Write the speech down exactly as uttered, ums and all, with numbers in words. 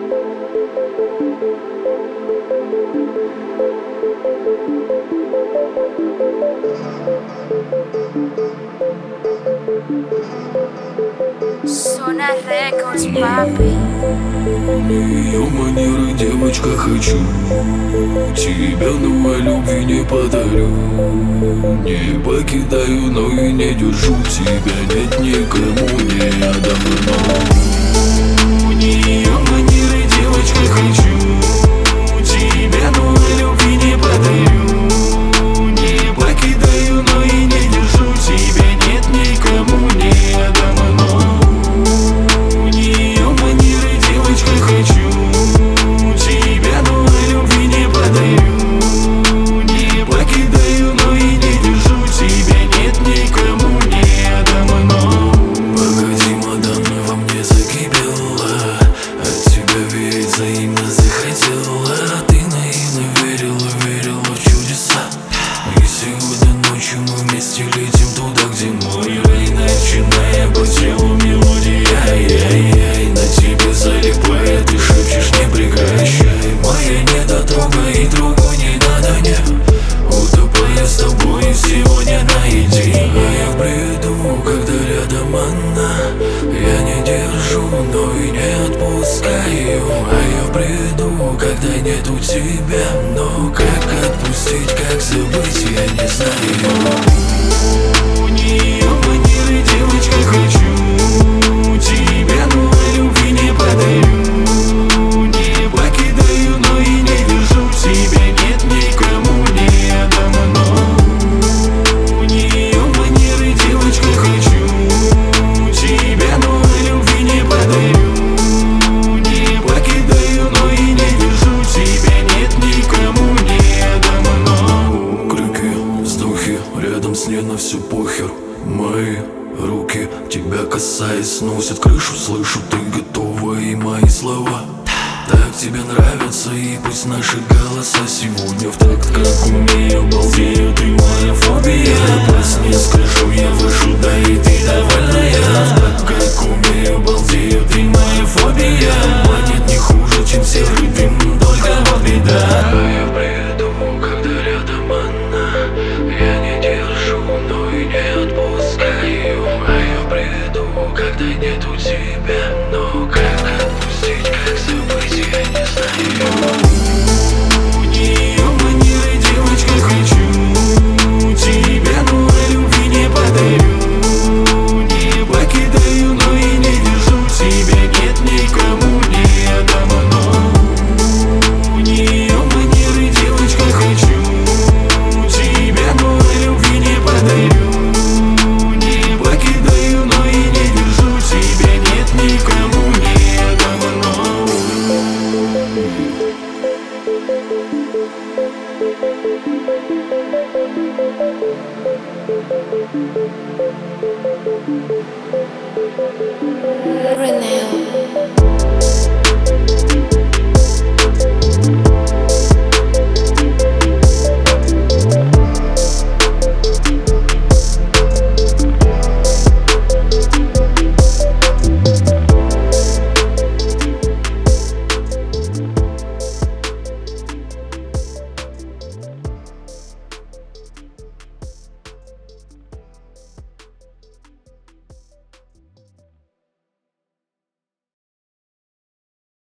Zona Records, papi. Ее манеры, девочка, хочу. Тебя, но я любви не подарю. Не покидаю, но и не держу. Тебя нет никому, не отдам. Ее манеры, девочка, хочу. Тебя, но я любви не подарю. Не покидаю, но и не держу. Тебя нет никому, не отдам. Взаимно захотела, ты наивно верила, верила в чудеса. И сегодня ночью мы вместе летим туда, где мой рай. Начиная по телу мелодия, ай-яй-яй, на тебе залипая, ты шепчешь не прекращай. Моя недотрога и другой не надо, не утопая с тобой сегодня наедине. А я в бреду, когда рядом она. Я не держу, но и не отпускаю. А я в бреду, когда нету тебя. Но как отпустить, как забыть, я не знаю. У нее манеры, девочка, хочу. Тебя, но любви не подарю. Не покидаю, но и не держу. Тебя нет никому, не отдам. Но у нее манеры, девочка, хочу. Тебя, но любви не подарю. Не покидаю, но и не держу. Тебя нет никому, не отдам. Но крики, вздохи, рядом с ней на все похер. Мои руки, тебя касаясь, сносят крышу. Слышу, ты готова, и мои слова так тебе нравятся, и пусть наши голоса сегодня в такт, как умею, балдею. Ты моя фобия, пусть не скажу, я вышу, да и ты довольная. Так как умею, балдею, ты моя фобия. Манит не хуже, чем серый дым, только вот беда.